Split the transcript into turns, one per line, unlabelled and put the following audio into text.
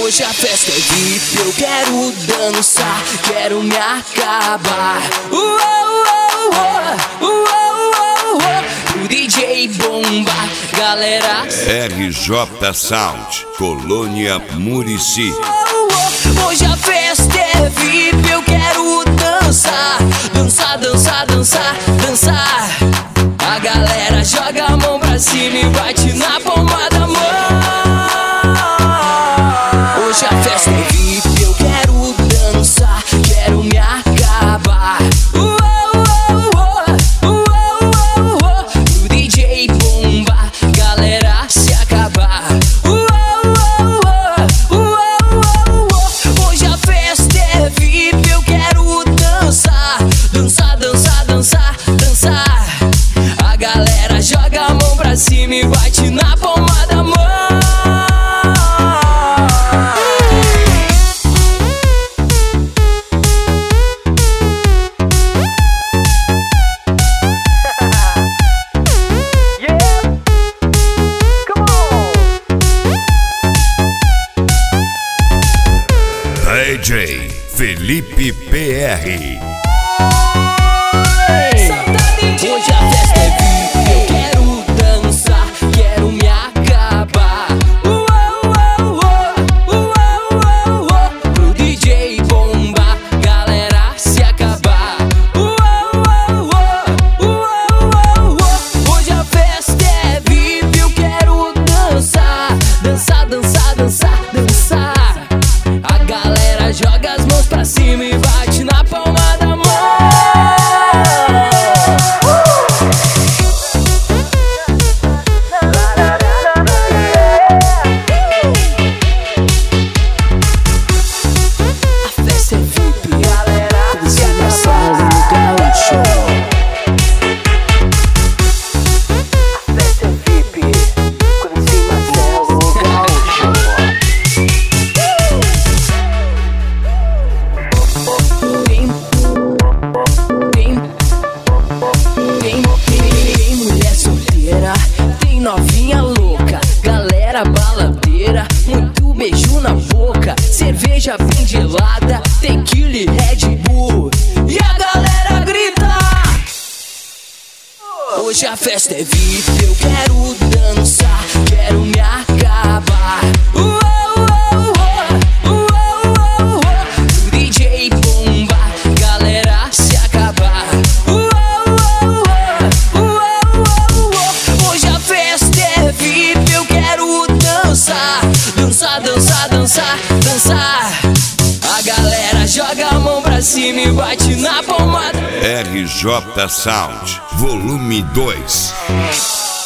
Hoje a festa é VIP, eu quero dançar, quero me acabar. O DJ bomba, galera.
RJ Sound, Colônia Murici.
Hoje a festa é VIP, eu quero dançar, dançar, dançar, dançar, dançar. A galera joga a mão pra cima e bate na palma da mão. Hoje a festa é VIP, eu quero dançar, quero me acabar. O DJ bomba, galera se acabar. Hoje a festa é VIP, eu quero dançar, dançar, dançar, dançar, dançar. A galera joga a mão pra cima e bate na palma da mão.
DJ Felipe PR.
Hoje a festa é VIP, eu quero dançar, quero me acabar. Pro DJ bomba, galera se acabar. Hoje a festa é VIP, eu quero dançar, dançar, dançar, dançar, dançar. A galera joga as mãos pra cima e bate na palma da mão. A festa é VIP, galera, com Zé Marcelo no Gaúcho. A festa é VIP, com Zé Marcelo no Gaúcho. Tem mulher solteira, tem novinha louca, galera baladeira, muito beijo na boca, cerveja bem gelada, tequila e Red Bull, e a galera grita. Hoje a festa é VIP, eu quero dançar, quero me acabar. O DJ bomba, galera se acabar. Hoje a festa é VIP, eu quero dançar, dançar, dançar, dançar, dançar. A galera joga a mão pra cima e bate na palma.
RJ Sound, Volume 2.